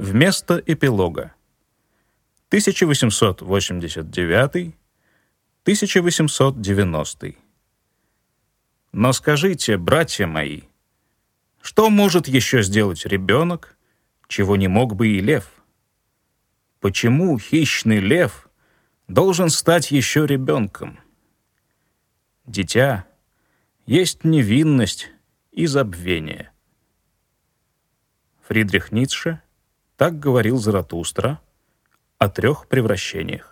Вместо эпилога. 1889-1890. Но скажите, братья мои, что может еще сделать ребенок, чего не мог бы и лев? Почему хищный лев должен стать еще ребенком? Дитя есть невинность и забвение. Фридрих Ницше. Так говорил Заратустра о 3 превращениях.